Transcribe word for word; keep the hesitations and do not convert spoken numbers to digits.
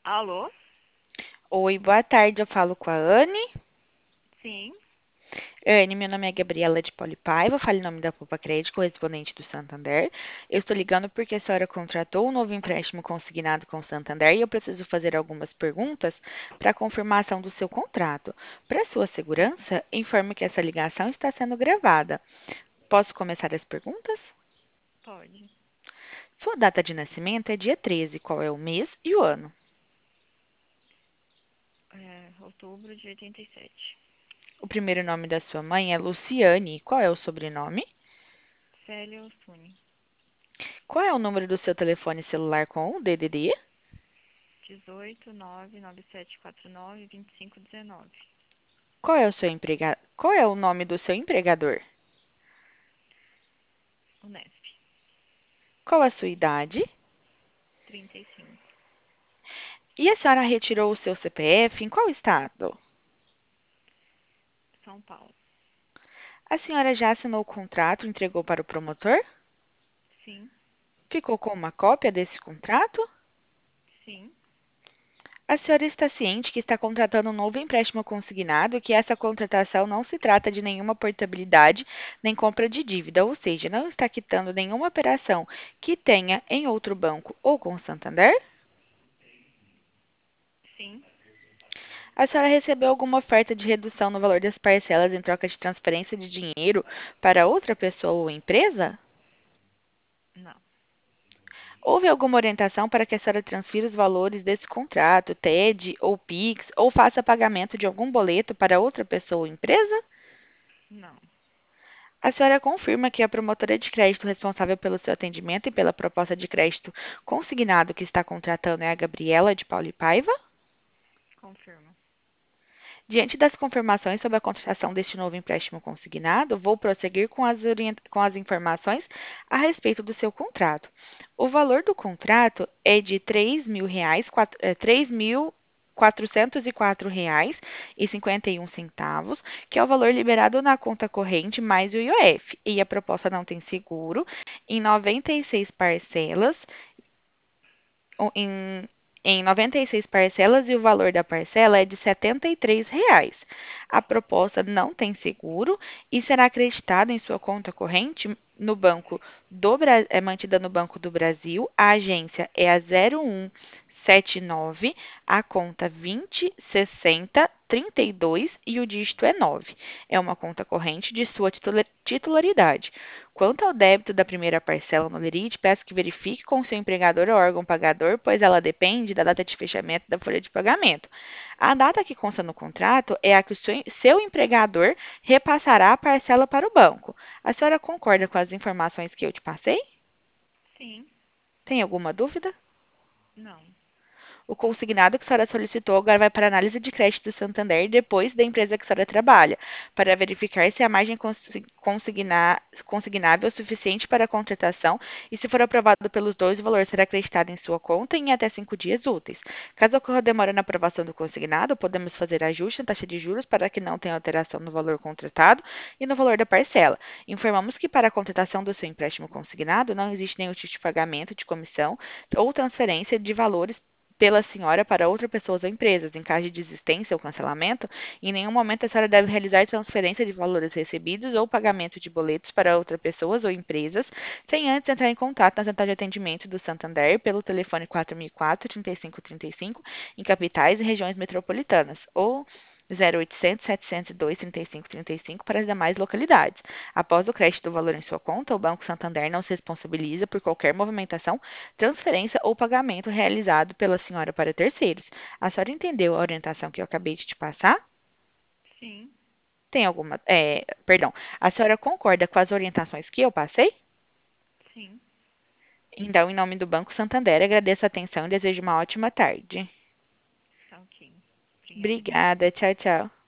Alô? Oi, boa tarde. Eu falo com a Anne. Sim, Anne, meu nome é Gabriela de Polipaiva, falo em nome da Poupa Crédito, correspondente do Santander. Eu estou ligando porque a senhora contratou um novo empréstimo consignado com o Santander e eu preciso fazer algumas perguntas para a confirmação do seu contrato. Para sua segurança, informe que essa ligação está sendo gravada. Posso começar as perguntas? pode. Sua data de nascimento é dia treze. Qual é o mês e o ano? É, outubro de oitenta e sete. O primeiro nome da sua mãe é Luciane. Qual é o sobrenome? Célia Ossuni. Qual é o número do seu telefone celular com o D D D? dezoito, nove, nove sete quatro nove, vinte e cinco, dezenove. Qual é o seu emprega... Qual é o nome do seu empregador? Unesp. Qual a sua idade? trinta e cinco. E a senhora retirou o seu C P F em qual estado? São Paulo. A senhora já assinou o contrato e entregou para o promotor? Sim, Ficou com uma cópia desse contrato? sim. A senhora está ciente que está contratando um novo empréstimo consignado e que essa contratação não se trata de nenhuma portabilidade nem compra de dívida, ou seja, não está quitando nenhuma operação que tenha em outro banco ou com o Santander? Sim. A senhora recebeu alguma oferta de redução no valor das parcelas em troca de transferência de dinheiro para outra pessoa ou empresa? Não. Houve alguma orientação para que a senhora transfira os valores desse contrato, T E D ou Pix, ou faça pagamento de algum boleto para outra pessoa ou empresa? Não. A senhora confirma que a promotora de crédito responsável pelo seu atendimento e pela proposta de crédito consignado que está contratando é a Gabriela de Pauli Paiva? Confirmo. Diante das confirmações sobre a contratação deste novo empréstimo consignado, vou prosseguir com as, orient- com as informações a respeito do seu contrato. O valor do contrato é de três mil reais, quatro- eh, três mil quatrocentos e quatro reais e cinquenta e um centavos, que é o valor liberado na conta corrente mais o I O F. E a proposta não tem seguro em noventa e seis parcelas o- em, em noventa e seis parcelas e o valor da parcela é de setenta e três reais. A proposta não tem seguro e será acreditada em sua conta corrente no banco do Bra- é mantida no Banco do Brasil. A agência é a zero um sete nove, a conta vinte sessenta trinta e dois e o dígito é nove. É uma conta corrente de sua titula- titularidade. Quanto ao débito da primeira parcela no Lerite, peço que verifique com o seu empregador ou órgão pagador, pois ela depende da data de fechamento da folha de pagamento. A data que consta no contrato é a que o seu, seu empregador repassará a parcela para o banco. A senhora concorda com as informações que eu te passei? Sim. Tem alguma dúvida? Não. O consignado que a senhora solicitou agora vai para a análise de crédito do Santander depois da empresa que a senhora trabalha, para verificar se a margem consi- consigna- consignável é suficiente para a contratação e, se for aprovado pelos dois, o valor será acreditado em sua conta em até cinco dias úteis. Caso ocorra demora na aprovação do consignado, podemos fazer ajuste na taxa de juros para que não tenha alteração no valor contratado e no valor da parcela. Informamos que para a contratação do seu empréstimo consignado não existe nenhum tipo de pagamento de comissão ou transferência de valores pela senhora para outra pessoa ou empresas. Em caso de desistência ou cancelamento, em nenhum momento a senhora deve realizar transferência de valores recebidos ou pagamento de boletos para outras pessoas ou empresas, sem antes entrar em contato na central de atendimento do Santander pelo telefone quatro mil e quatro, trinta e cinco trinta e cinco, em capitais e regiões metropolitanas, ou zero oitocentos, setecentos e dois, trinta e cinco trinta e cinco para as demais localidades. Após o crédito do valor em sua conta, o Banco Santander não se responsabiliza por qualquer movimentação, transferência ou pagamento realizado pela senhora para terceiros. A senhora entendeu a orientação que eu acabei de te passar? Sim. Tem alguma. É, perdão. A senhora concorda com as orientações que eu passei? Sim. Então, em nome do Banco Santander, agradeço a atenção e desejo uma ótima tarde. Tá ok. Obrigada. Obrigada. Tchau, tchau.